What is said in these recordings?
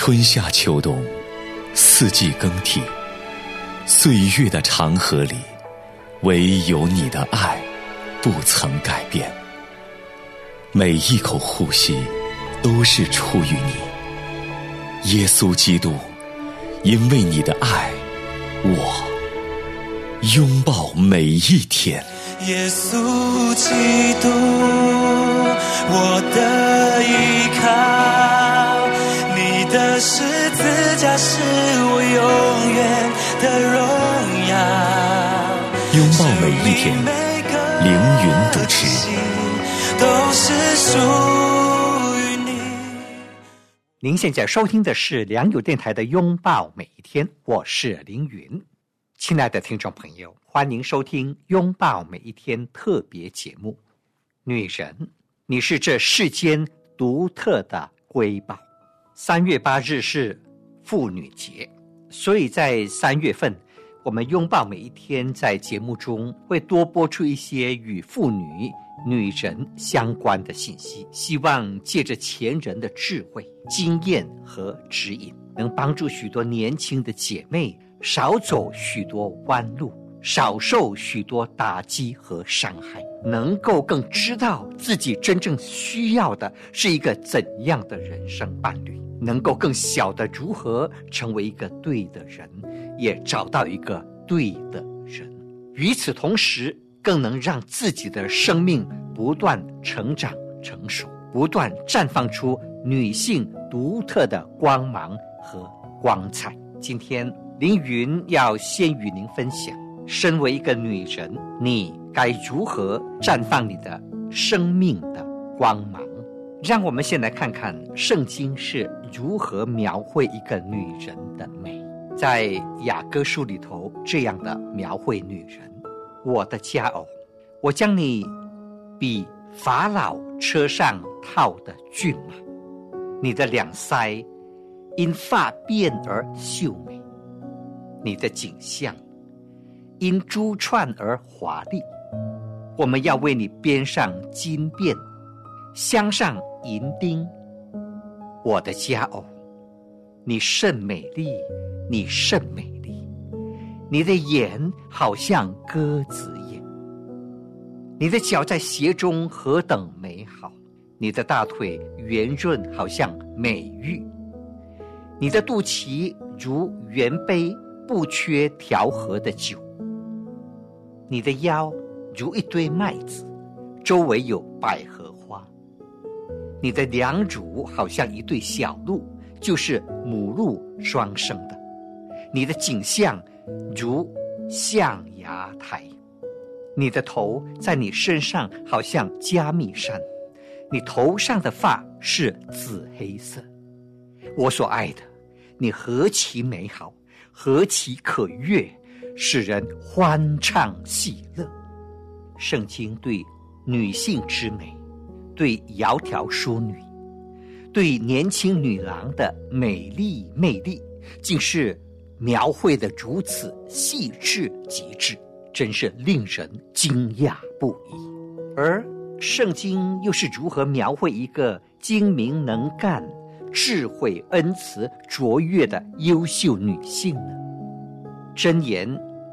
春夏秋冬，四季更替，岁月的长河里，唯有你的爱不曾改变。每一口呼吸都是出于你，耶稣基督，因为你的爱，我拥抱每一天。 耶稣基督，我的依靠，你的十字架是我永远的荣耀。 拥抱每一天，凌云主持， 都是属于你。 您现在收听的是良友电台的拥抱每一天，我是凌云。亲爱的听众朋友，欢迎收听拥抱每一天特别节目。女人，你是这世间独特的瑰宝。3月8日是妇女节，所以在3月份，我们拥抱每一天在节目中会多播出一些与妇女、女人相关的信息，希望借着前人的智慧、经验和指引，能帮助许多年轻的姐妹少走许多弯路，少受许多打击和伤害，能够更知道自己真正需要的是一个怎样的人生伴侣，能够更晓得如何成为一个对的人，也找到一个对的人。与此同时，更能让自己的生命不断成长成熟，不断绽放出女性独特的光芒和光彩。今天凌云要先与您分享，身为一个女人，你该如何绽放你的生命的光芒。让我们先来看看圣经是如何描绘一个女人的美。在雅歌书里头这样的描绘女人：我的佳偶，我将你比法老车上套的骏马，你的两腮因发辫而秀美，你的颈项因珠串而华丽。我们要为你编上金辫，镶上银钉。我的佳偶，你甚美丽，你甚美丽，你的眼好像鸽子眼，你的脚在鞋中何等美好，你的大腿圆润好像美玉，你的肚脐如圆杯不缺调和的酒，你的腰如一堆麦子，周围有百合花，你的两乳好像一对小鹿，就是母鹿双生的，你的颈项如象牙台，你的头在你身上好像加密山，你头上的发是紫黑色。我所爱的，你何其美好，何其可悦，使人欢畅喜乐。圣经对女性之美，对窈窕淑女，对年轻女郎的美丽魅力，竟是描绘得如此细致极致，真是令人惊讶不已。而圣经又是如何描绘一个精明能干、智慧恩慈卓越的优秀女性呢？箴言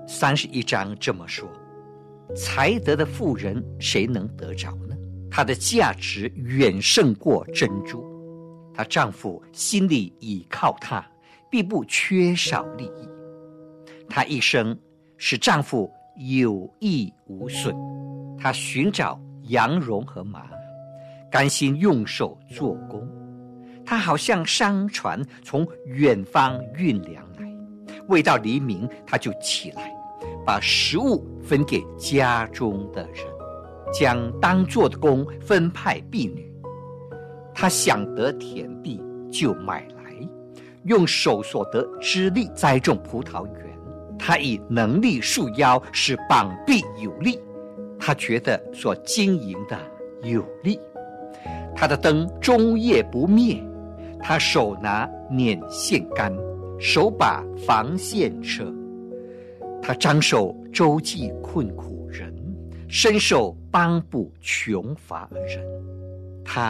31章这么说：才德的妇人谁能得着呢？她的价值远胜过珍珠，她丈夫心里倚靠她，必不缺少利益。她一生使丈夫有益无损，她寻找羊绒和麻，甘心用手做工。她好像商船从远方运粮来，未到黎明她就起来，把食物分给家中的人，将当做的工分派婢女。她想得田地就买来，用手所得之力栽种葡萄园。她以能力束腰，使膀臂有力。她觉得所经营的有力。她的灯终夜不灭，她手拿捻线杆，手把防线车。她张手周济困苦人，伸手帮补穷乏人。她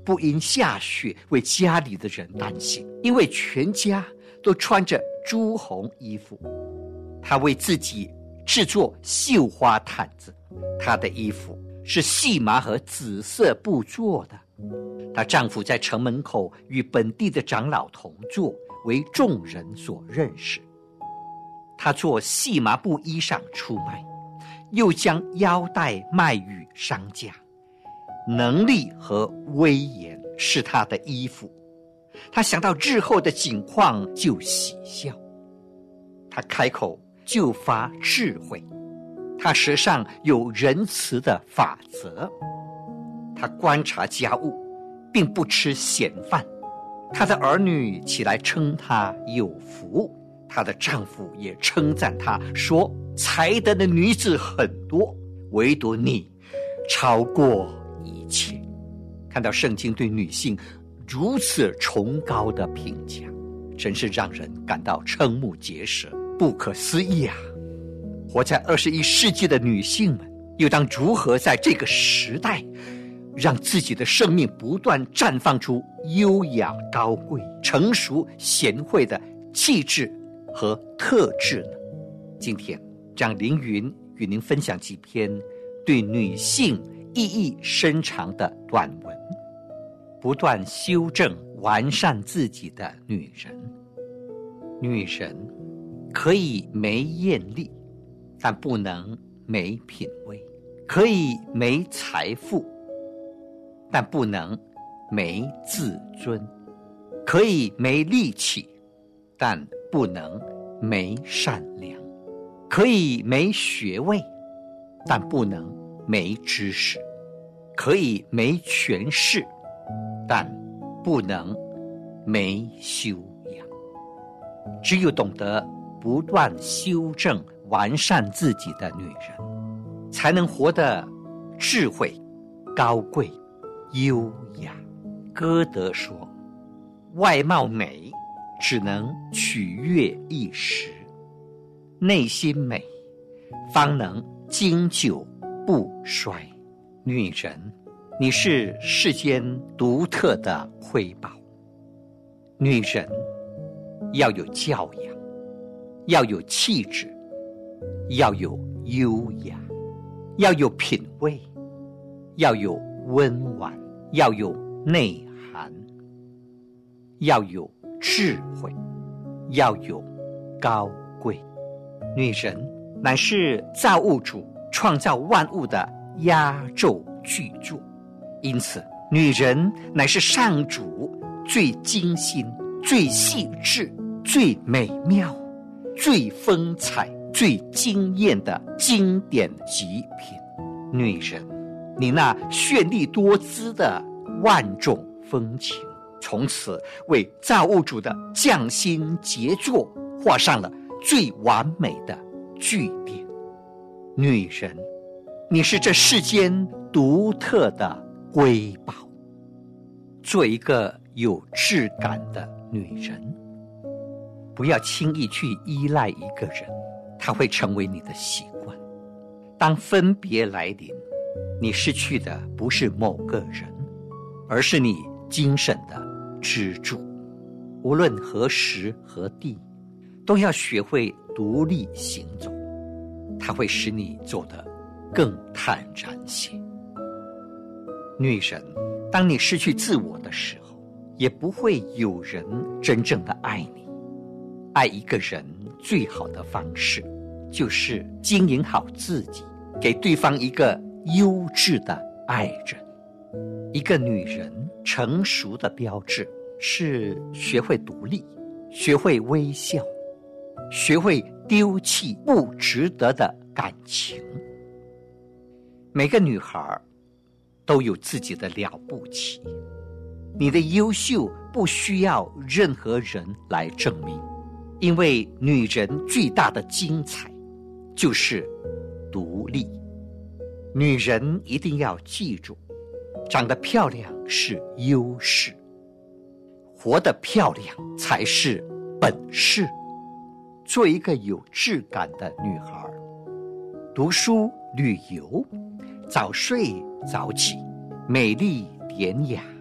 不因下雪为家里的人担心，因为全家都穿着朱红衣服。她为自己制作绣花毯子，她的衣服是细麻和紫色布做的。她丈夫在城门口与本地的长老同坐，为众人所认识。她做细麻布衣裳出卖，又将腰带卖与商家。能力和威严是她的衣服，她想到日后的景况就喜笑。她开口就发智慧，她舌上有仁慈的法则。她观察家务，并不吃闲饭。她的儿女起来称她有福，她的丈夫也称赞她说，才德的女子很多，唯独你超过一切。看到圣经对女性如此崇高的评价，真是让人感到瞠目结舌，不可思议啊！活在21世纪的女性们，又当如何在这个时代让自己的生命不断绽放出优雅高贵、成熟贤惠的气质和特质呢？今天让凌云与您分享几篇对女性意义深长的短文，不断修正完善自己的女人。女人可以没艳丽，但不能没品味；可以没财富，但不能没自尊；可以没力气，但不能没善良；可以没学位，但不能没知识；可以没权势，但不能没修养。只有懂得不断修正完善自己的女人，才能活得智慧、高贵、优雅。歌德说，外貌美只能取悦一时，内心美方能经久不衰。女人，你是世间独特的瑰宝。女人要有教养，要有气质，要有优雅，要有品味，要有温婉，要有内涵，要有智慧，要有高贵。女人乃是造物主创造万物的压轴巨作，因此女人乃是上主最精心、最细致、最美妙、最风采、最惊艳的经典极品。女人，你那绚丽多姿的万种风情，从此为造物主的匠心杰作画上了最完美的句点。女人，你是这世间独特的瑰宝。做一个有质感的女人，不要轻易去依赖一个人，他会成为你的习惯。当分别来临，你失去的不是某个人，而是你精神的支柱。无论何时何地，都要学会独立行走，它会使你走得更坦然些。女人，当你失去自我的时候，也不会有人真正的爱你。爱一个人最好的方式，就是经营好自己，给对方一个优质的爱人。一个女人成熟的标志是学会独立，学会微笑，学会丢弃不值得的感情。每个女孩都有自己的了不起，你的优秀不需要任何人来证明，因为女人最大的精彩就是独立。女人一定要记住，长得漂亮是优势，活得漂亮才是本事。做一个有质感的女孩，读书、旅游，早睡早起，美丽典雅，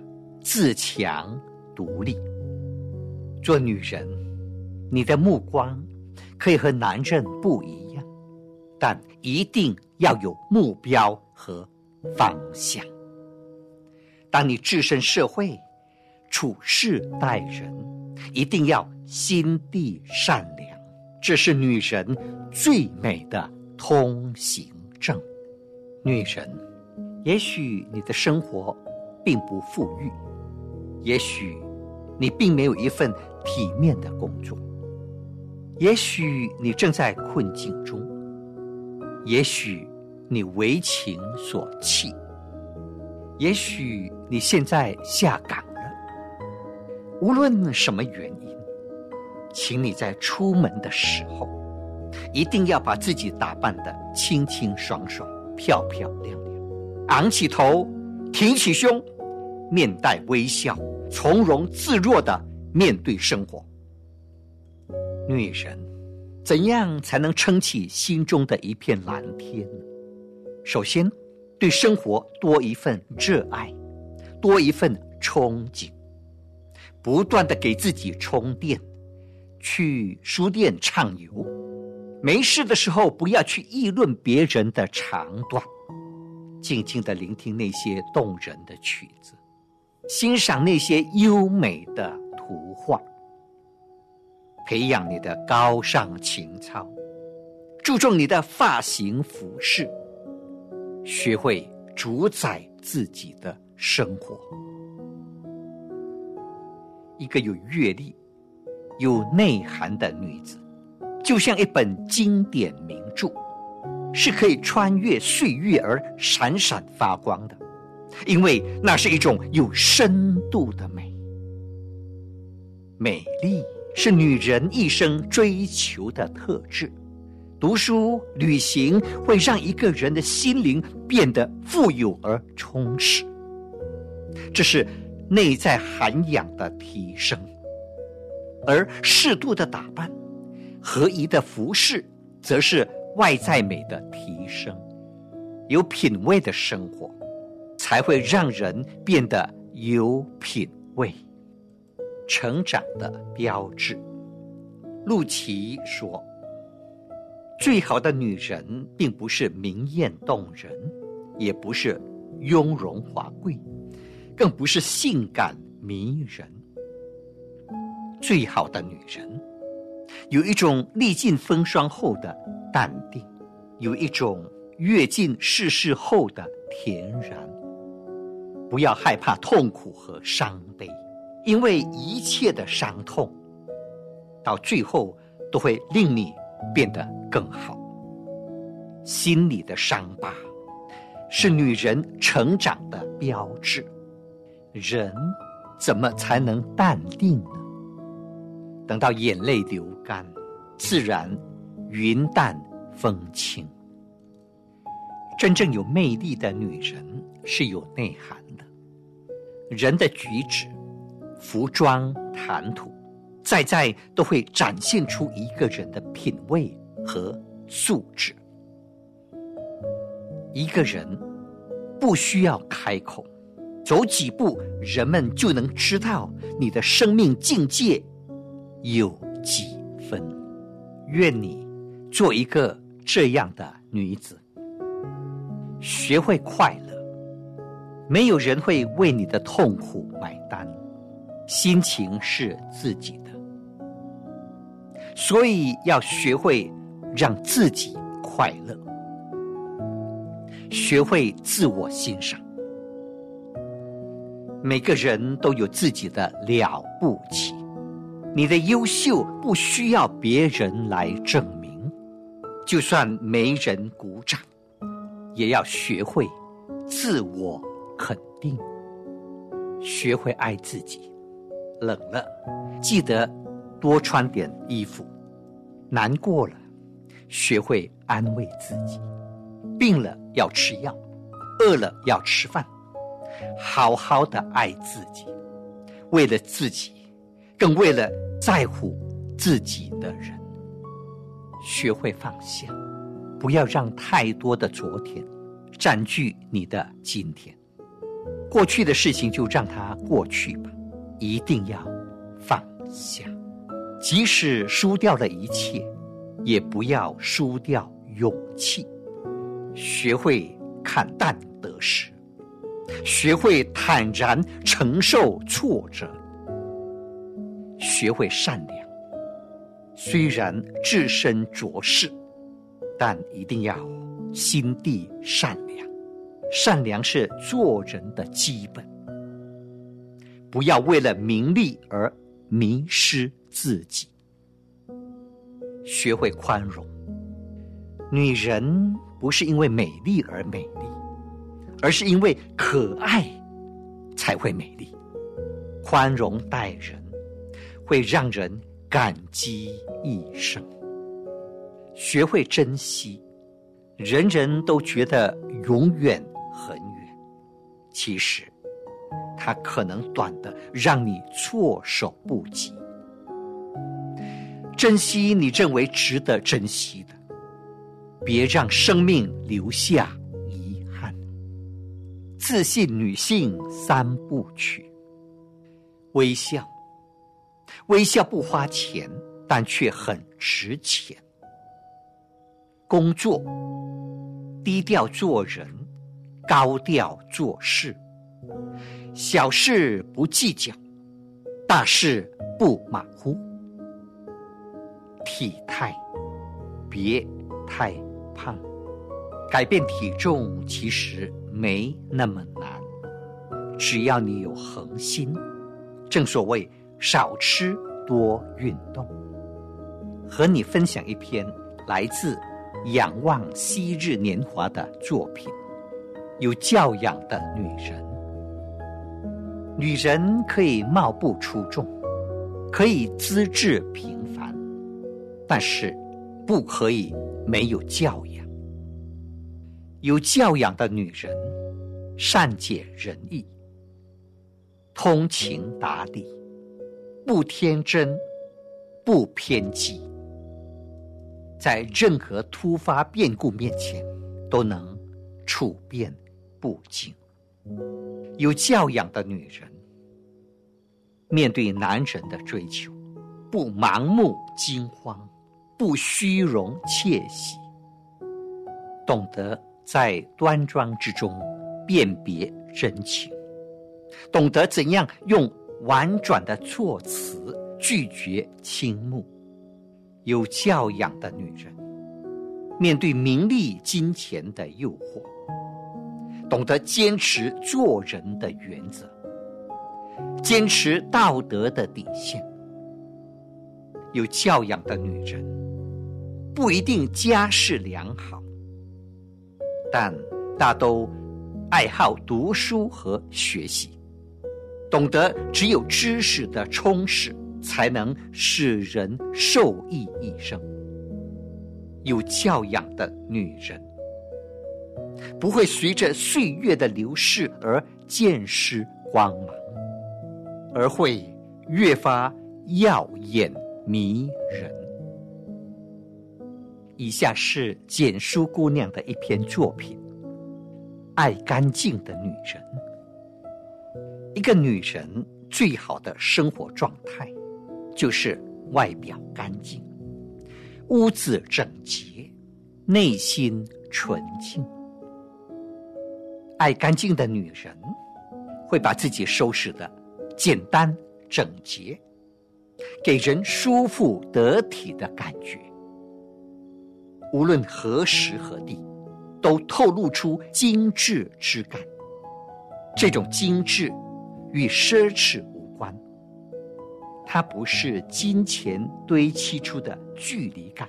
自强独立。做女人，你的目光可以和男人不一样，但一定要有目标和方向。当你置身社会，处事待人，一定要心地善良，这是女人最美的通行证。女人，也许你的生活并不富裕，也许你并没有一份体面的工作，也许你正在困境中，也许你为情所弃，也许你现在下岗了。无论什么原因，请你在出门的时候一定要把自己打扮得清清爽爽、漂漂亮亮，昂起头，挺起胸，面带微笑，从容自若地面对生活。女人，怎样才能撑起心中的一片蓝天？首先，对生活多一份热爱，多一份憧憬，不断地给自己充电，去书店畅游。没事的时候不要去议论别人的长短，静静地聆听那些动人的曲子，欣赏那些优美的图画，培养你的高尚情操，注重你的发型服饰，学会主宰自己的生活。一个有阅历、有内涵的女子，就像一本经典名著，是可以穿越岁月而闪闪发光的，因为那是一种有深度的美。美丽是女人一生追求的特质。读书、旅行会让一个人的心灵变得富有而充实，这是内在涵养的提升。而适度的打扮、合宜的服饰，则是外在美的提升。有品味的生活，才会让人变得有品味。成长的标志。陆琪说，最好的女人并不是明艳动人，也不是雍容华贵，更不是性感迷人。最好的女人有一种历尽风霜后的淡定，有一种阅尽世事后的恬然。不要害怕痛苦和伤悲，因为一切的伤痛到最后都会令你变得更好。心里的伤疤是女人成长的标志。人怎么才能淡定呢？等到眼泪流干，自然云淡风轻。真正有魅力的女人是有内涵的，人的举止、服装、谈吐，在都会展现出一个人的品味和素质。一个人不需要开口，走几步，人们就能知道你的生命境界有几分。愿你做一个这样的女子，学会快乐。没有人会为你的痛苦买单，心情是自己的，所以要学会让自己快乐，学会自我欣赏。每个人都有自己的了不起，你的优秀不需要别人来证明，就算没人鼓掌，也要学会自我肯定，学会爱自己。冷了，记得多穿点衣服；难过了，学会安慰自己；病了要吃药，饿了要吃饭。好好的爱自己，为了自己，更为了在乎自己的人。学会放下，不要让太多的昨天占据你的今天。 过去的事情就让它过去吧，一定要放下。即使输掉了一切，也不要输掉勇气。学会看淡得失，学会坦然承受挫折，学会善良。虽然置身浊世，但一定要心地善良。善良是做人的基本，不要为了名利而迷失自己。学会宽容。女人不是因为美丽而美丽，而是因为可爱才会美丽。宽容待人，会让人感激一生。学会珍惜。人人都觉得永远很远，其实它可能短得让你措手不及。珍惜你认为值得珍惜的，别让生命留下遗憾。自信女性3部曲。微笑。微笑不花钱，但却很值钱。工作。低调做人，高调做事。小事不计较，大事不马虎。体态，别太胖。改变体重其实没那么难，只要你有恒心。正所谓少吃多运动。和你分享一篇来自仰望昔日年华的作品。有教养的女人。女人可以貌不出众，可以资质平凡，但是不可以没有教养。有教养的女人善解人意，通情达理，不天真，不偏激，在任何突发变故面前都能处变不惊。有教养的女人面对男人的追求，不盲目惊慌，不虚荣窃喜，懂得在端庄之中辨别真情，懂得怎样用婉转的措辞拒绝倾慕。有教养的女人面对名利金钱的诱惑，懂得坚持做人的原则，坚持道德的底线。有教养的女人不一定家世良好，但大都爱好读书和学习，懂得只有知识的充实才能使人受益一生。有教养的女人不会随着岁月的流逝而渐失光芒，而会越发耀眼迷人。以下是简书姑娘的一篇作品，爱干净的女人。一个女人最好的生活状态就是外表干净，屋子整洁，内心纯净。爱干净的女人会把自己收拾得简单整洁，给人舒服得体的感觉。无论何时何地，都透露出精致之感。这种精致与奢侈无关，它不是金钱堆砌出的距离感。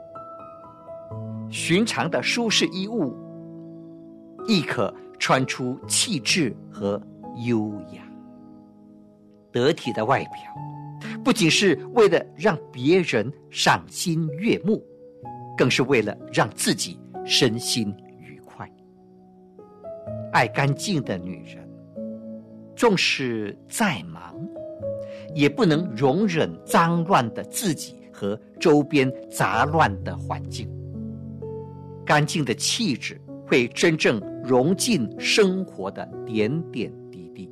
寻常的舒适衣物亦可穿出气质和优雅。得体的外表不仅是为了让别人赏心悦目，更是为了让自己身心愉快。爱干净的女人纵使再忙，也不能容忍脏乱的自己和周边杂乱的环境。干净的气质会真正融进生活的点点滴滴。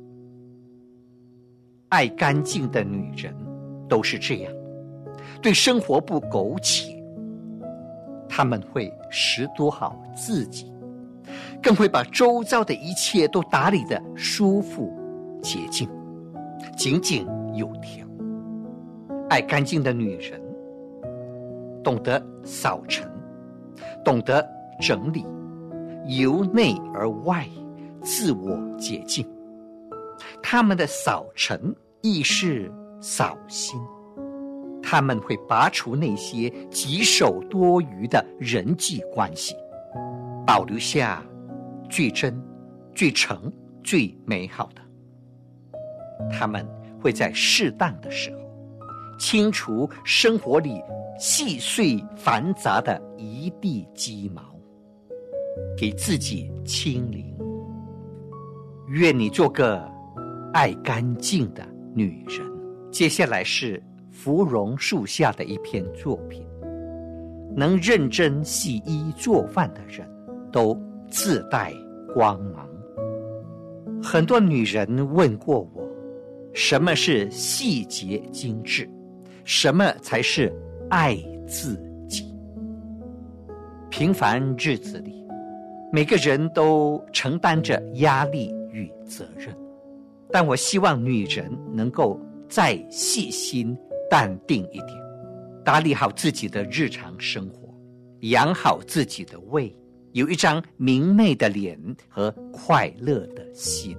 爱干净的女人都是这样，对生活不苟且，她们会拾掇好自己，更会把周遭的一切都打理得舒服洁净，井井有条。爱干净的女人懂得扫尘，懂得整理，由内而外自我洁净。他们的扫尘亦是扫心，他们会拔除那些棘手多余的人际关系，保留下最真、最诚、最美好的。他们会在适当的时候清除生活里细碎繁杂的一地鸡毛，给自己清零。愿你做个爱干净的女人。接下来是芙蓉树下的一篇作品。能认真洗衣做饭的人都自带光芒。很多女人问过我，什么是细节精致，什么才是爱自己。平凡日子里，每个人都承担着压力与责任，但我希望女人能够再细心淡定一点，打理好自己的日常生活，养好自己的胃，有一张明媚的脸和快乐的心。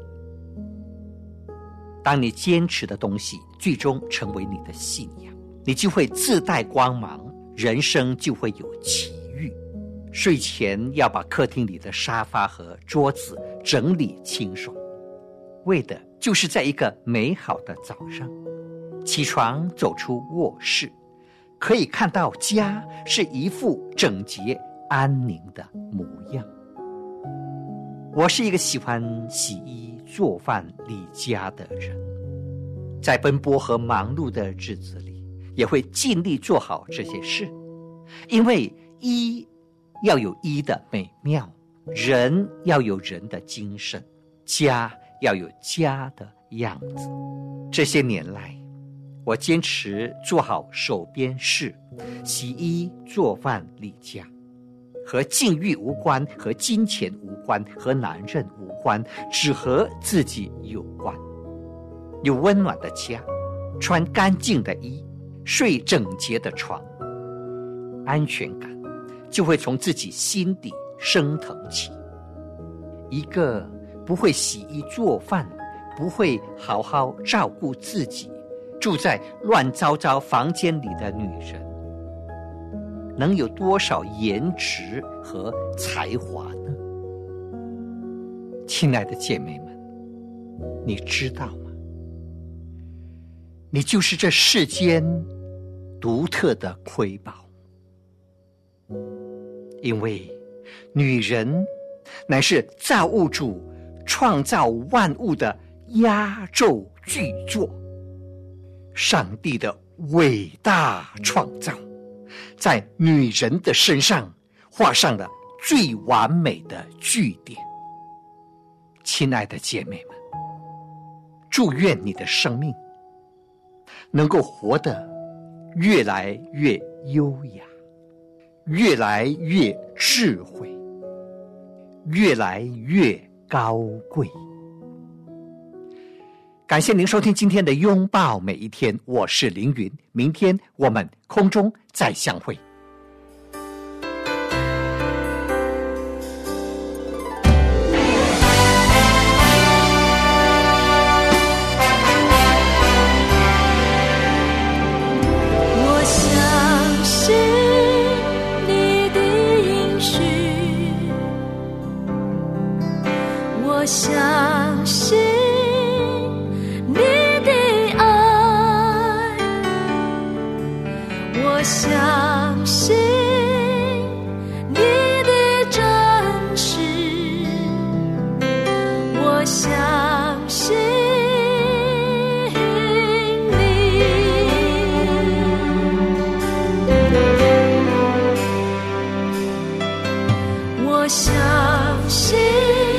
当你坚持的东西最终成为你的信仰，你就会自带光芒，人生就会有奇遇。睡前要把客厅里的沙发和桌子整理清爽，为的就是在一个美好的早上，起床走出卧室，可以看到家是一副整洁安宁的模样。我是一个喜欢洗衣做饭理家的人，在奔波和忙碌的日子里，也会尽力做好这些事。因为衣要有衣的美妙，人要有人的精神，家要有家的样子。这些年来，我坚持做好手边事，洗衣做饭理家，和境遇无关，和金钱无关，和男人无关，只和自己有关。有温暖的家，穿干净的衣，睡整洁的床，安全感就会从自己心底升腾起。一个不会洗衣做饭，不会好好照顾自己，住在乱糟糟房间里的女人，能有多少颜值和才华呢？亲爱的姐妹们，你知道吗？你就是这世间独特的瑰宝。因为女人乃是造物主创造万物的压轴巨作，上帝的伟大创造在女人的身上画上了最完美的句点。亲爱的姐妹们，祝愿你的生命能够活得越来越优雅，越来越智慧，越来越高贵。感谢您收听今天的拥抱每一天，我是凌云，明天我们空中再相会。 相信你的爱，我相信你的真实，我相信你，我相信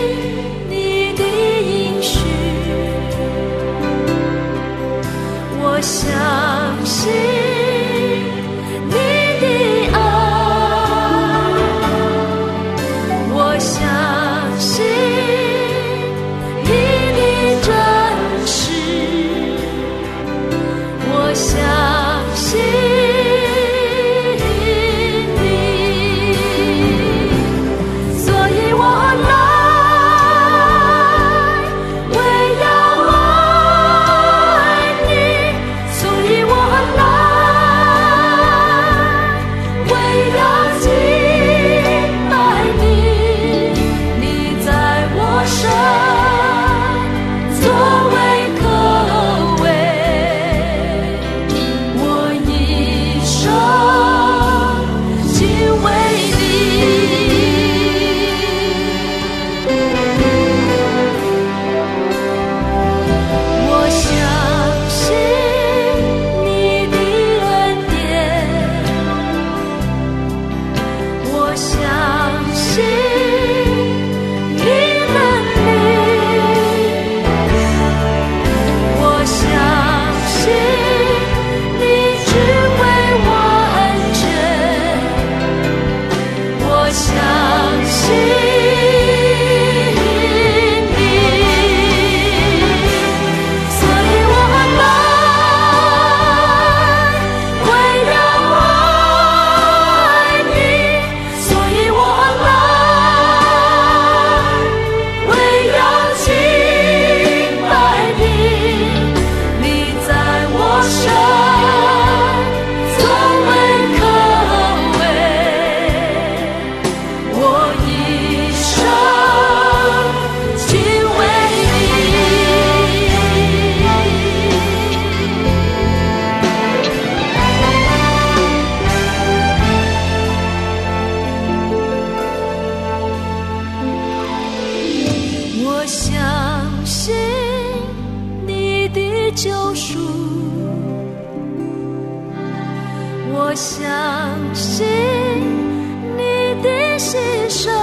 相信你的牺牲。